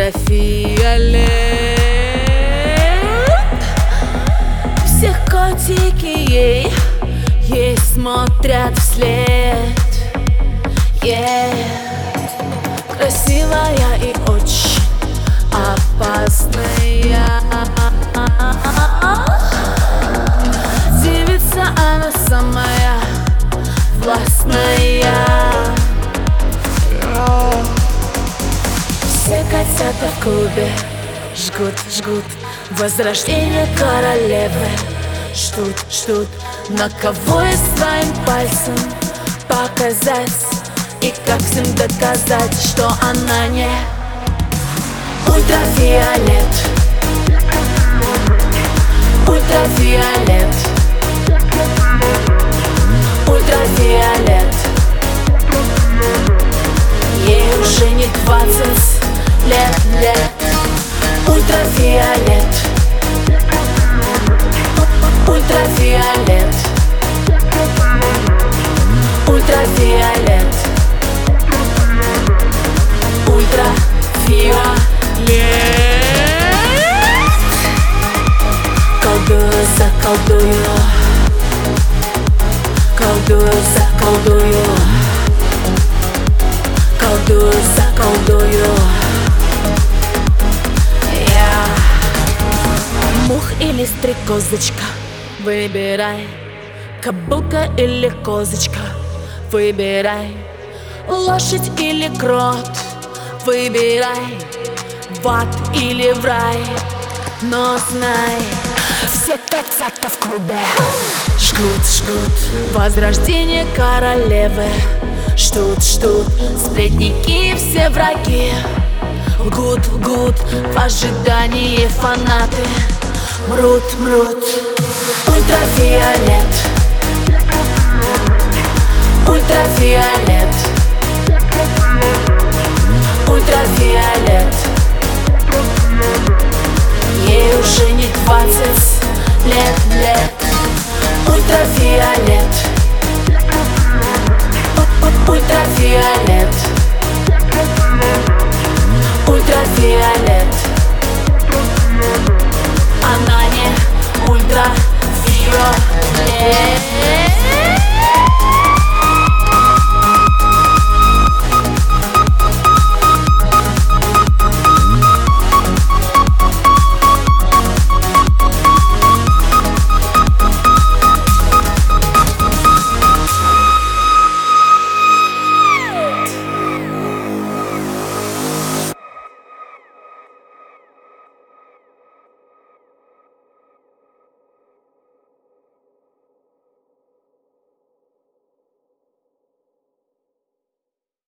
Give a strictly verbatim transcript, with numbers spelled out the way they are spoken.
ультрафиолет. Все котики ей, ей смотрят вслед. Yeah. Красивая и очень опасная девица, она самая властная. Все котята в клубе жгут, жгут возрождение королевы. Ждут, ждут, на кого и своим пальцем показать, и как всем доказать, что она не ультрафиолет. Ультрафиолет. Ультрафиолет. Ей уже не двадцать лет, лет. Ультрафиолет. Ультрафиолет. Ультрафиолет. Ультрафиолет. Колдую, заколдую. Колдую, заколдую. Колдую, заколдую. Yeah. Мух или стрекозочка, выбирай. Кобылка или козочка, выбирай. Лошадь или крот, выбирай. В ад или в рай. Но знай, все котята в клубе жгут, жгут возрождение королевы. Ждут, ждут сплетники, все враги. Лгут, лгут в ожидании фанаты. Мрут, мрут. Ультрафиолет. Ультрафиолет. Ультрафиолет. Ей уже не двадцать лет, лет. Ультрафиолет.